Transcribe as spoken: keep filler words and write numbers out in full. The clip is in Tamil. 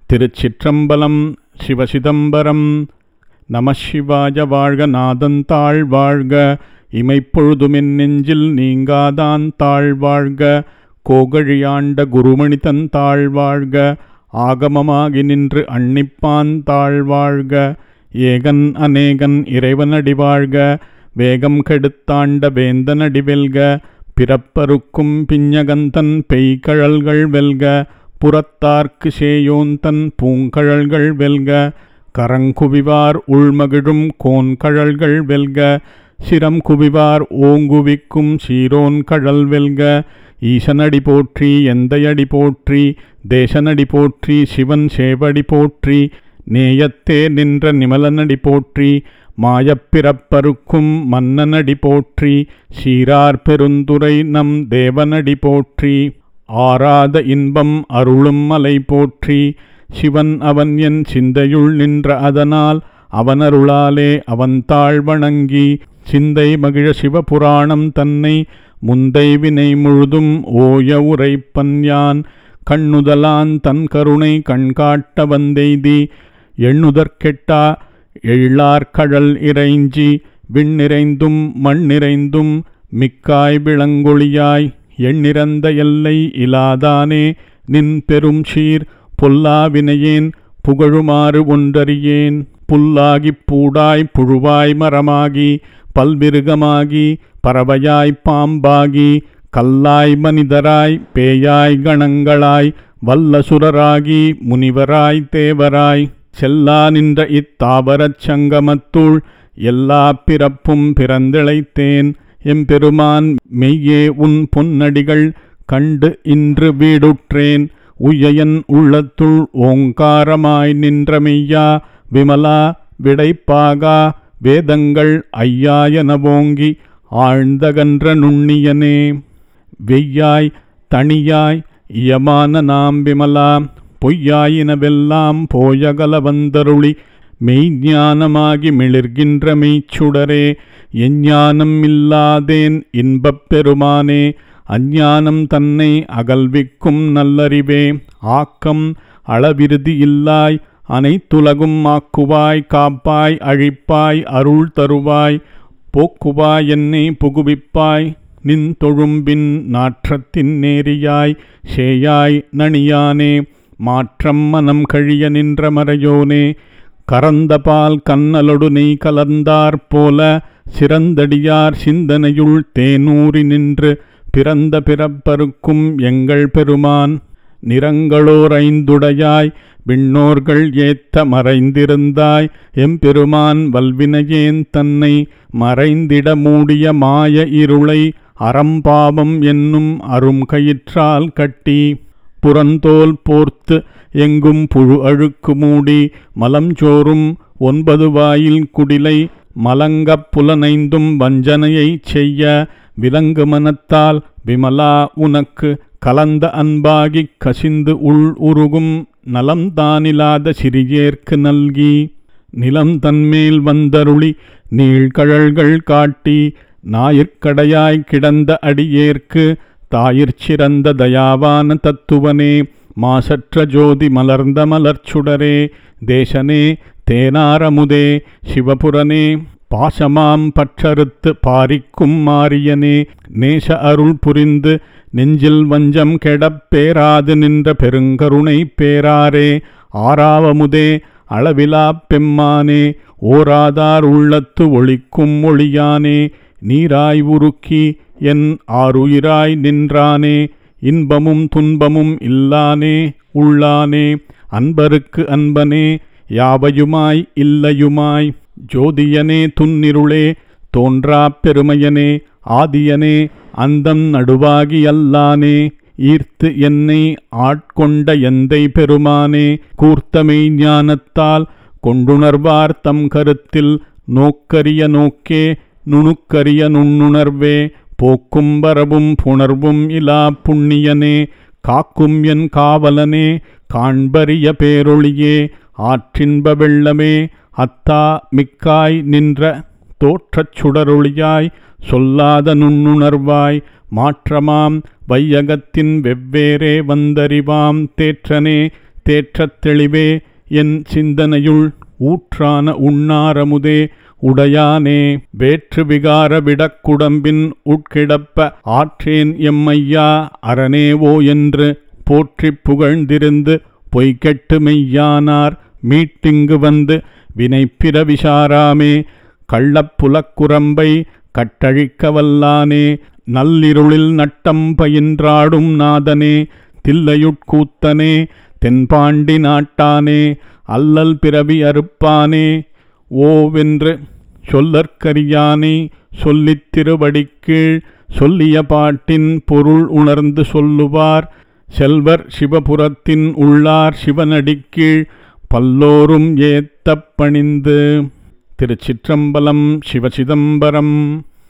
திருச்சிற்றம்பலம். சிவசிதம்பரம். நம சிவாய. வாழ்க நாதன் தாழ் வாழ்க. இமைப்பொழுதுமென் நெஞ்சில் நீங்காதான் தாழ் வாழ்க. கோகழியாண்ட குருமணிதன் தாழ் வாழ்க. ஆகமமாகி நின்று அன்னிப்பான் தாழ் வாழ்க. ஏகன் அநேகன் இறைவனடி வாழ்க. வேகம் கெடுத்தாண்ட வேந்தனடி வெல்க. பிறப்பருக்கும் பிஞகந்தன் பெய்கழல்கள் வெல்க. புறத்தார்க்கு சேயோந்தன் பூங்கழல்கள் வெல்க. கரங்குவிவார் உள்மகிழும் கோன்கழல்கள் வெல்க. சிரம் குவிவார் ஓங்குவிக்கும் சீரோன் கழல் வெல்க. ஈசனடி போற்றி எந்தையடி போற்றி. தேசனடி போற்றி சிவன் சேவடி போற்றி. நேயத்தே நின்ற நிமலனடி போற்றி. மாயப்பிறப்பருக்கும் மன்னனடி போற்றி. சீரார் பெருந்துரை நம் தேவனடி போற்றி. ஆராத இன்பம் அருளும் மலை போற்றி. சிவன் அவன் என் சிந்தையுள் நின்ற அதனால் அவனருளாலே அவன் தாழ் வணங்கி. சிந்தை மகிழ சிவபுராணம் தன்னை முந்தை வினை முழுதும் ஓய உரைப்பன் யான். கண்ணுதலான் தன் கருணை கண்காட்ட வந்தெய்தி. எண்ணுதற்கெட்டா எழிலார்கழல் இறைஞ்சி. விண்ணிறைந்தும் மண்ணிறைந்தும் மிக்காய் விளங்கொழியாய். எண்ணிறந்த எல்லை இலாதானே நின் பெரும் சீர். பொல்லாவினையேன் புகழுமாறு ஒன்றறியேன். புல்லாகிப் பூடாய் புழுவாய் மரமாகி. பல்விருகமாகி பறவையாய் பாம்பாகி. கல்லாய் மனிதராய் பேயாய் கணங்களாய். வல்லசுரராகி முனிவராய் தேவராய். செல்லா நின்ற இத்தாவரச் சங்கமத்துள் எல்லா பிறப்பும் பிறந்திழைத்தேன். எம்பெருமான் மெய்யே உன் பொன்னடிகள் கண்டு இன்று வீடுற்றேன். உய்யன் உள்ளத்துள் ஓங்காரமாய் நின்ற மெய்யா. விமலா விடைப்பாகா வேதங்கள் ஐயாயனவோங்கி. ஆழ்ந்தகன்ற நுண்ணியனே வெய்யாய் தனியாய் இயமான நாம் விமலா. பொய்யாயினவெல்லாம் போயகல வந்தருளி. மெய்ஞானமாகி மிளிர்கின்ற மெய்ச்சுடரே. எஞ்ஞானம் இல்லாதேன் இன்பப் பெருமானே. அஞ்ஞானம் தன்னை அகல்விக்கும் நல்லறிவே. ஆக்கம் அளவிருதி இல்லாய் அனைத்துலகும் ஆக்குவாய். காப்பாய் அழிப்பாய் அருள் தருவாய். போக்குவாய் என்னை புகுவிப்பாய். நின் தொழும்பின் நாற்றத்தின் நேரியாய். சேயாய் நணியானே மாற்றம் மனம் கழிய நின்ற மறையோனே. கறந்தபால் கண்ணலொடு நெய் கலந்தாற் போல. சிறந்தடியார் சிந்தனையுள் தேனூறி நின்று. பிறந்த பிறப்பருக்கும் எங்கள் பெருமான். நிறங்களோர் ஐந்துடையாய் விண்ணோர்கள் ஏத்த மறைந்திருந்தாய். எம்பெருமான் வல்வினையேன் தன்னை மறைந்திட மூடிய மாய இருளை. அறம்பாவம் என்னும் அரும் கயிற்றால் கட்டி. புறந்தோல் போர்த்து எங்கும் புழு அழுக்கு மூடி. மலஞ்சோறும் ஒன்பது வாயில் குடிலை. மலங்கப் புலனைந்தும் வஞ்சனையைச் செய்ய. விலங்கு மனத்தால் விமலா உனக்கு கலந்த அன்பாகிக் கசிந்து உள் உருகும். நலம்தானிலாத சிறியேற்கு நல்கி. நிலம் தன்மேல் வந்தருளி நீழ்கழல்கள் காட்டி. ஞாயிற்கடையாய் கிடந்த அடியேற்கு தாயிற் சிறந்த தயாவான தத்துவனே. மாசற்ற ஜோதி மலர்ந்த மலர்ச்சுடரே. தேசனே தேனாரமுதே சிவபுரனே. பாசமாம் பற்றறுத்து பாரிக்கும் மாரியனே. நேச அருள் புரிந்து நெஞ்சில் வஞ்சம் கெடப் பேராது நின்ற பெருங்கருணை பேராரே. ஆறாவமுதே அளவிலாப் பெம்மானே. ஓராதார் உள்ளத்து ஒளிக்கும் ஒளியானே. நீராய் உருக்கி என் ஆருயிராய் நின்றானே. இன்பமும் துன்பமும் இல்லானே உள்ளானே. அன்பருக்கு அன்பனே யாவையுமாய் இல்லையுமாய். ஜோதியனே துன்னிருளே தோன்றாப் பெருமையனே. ஆதியனே அந்தம் நடுவாகி அல்லானே. ஈர்த்து என்னை ஆட்கொண்ட எந்தை பெருமானே. கூர்த்தமை ஞானத்தால் கொண்டுணர்வார் தம் கருத்தில். நோக்கரிய நோக்கே நுணுக்கரிய நுண்ணுணர்வே. போக்கும் வரவும் புணர்வும் இலா புண்ணியனே. காக்கும் என் காவலனே காண்பரிய பேரொளியே. ஆற்றின்ப வெள்ளமே அத்தா மிக்காய் நின்ற தோற்றச் சுடரொளியாய். சொல்லாத நுண்ணுணர்வாய் மாற்றமாம் வையகத்தின் வெவ்வேறே வந்தறிவாம் தேற்றனே தேற்றத் தெளிவே என் சிந்தனையுள் ஊற்றான உண்ணாரமுதே உடையானே வேற்று விகார விடக்குடம்பின் உட்கிடப்ப ஆற்றேன் எம்மையா அரணேவோ என்று போற்றிப் புகழ்ந்திருந்து பொய்கெட்டு மெய்யானார் மீட்டிங்கு வந்து வினைப்பிற விசாராமே கள்ளப்புலக்குரம்பை கட்டழிக்க வல்லானே நல்லிருளில் நட்டம் பயின்றாடும் நாதனே தில்லையுட்கூத்தனே தென்பாண்டி நாட்டானே அல்லல் பிறவி அறுப்பானே ஓவென்று சொல்லற்கரியானை சொல்லித் திருவடிக்கீழ் சொல்லிய பாட்டின் பொருள் உணர்ந்து சொல்லுவார் செல்வர் சிவபுரத்தின் உள்ளார் சிவனடிக்கீழ் பல்லோரும் ஏத்தப் பணிந்து. திருச்சிற்றம்பலம். சிவசிதம்பரம்.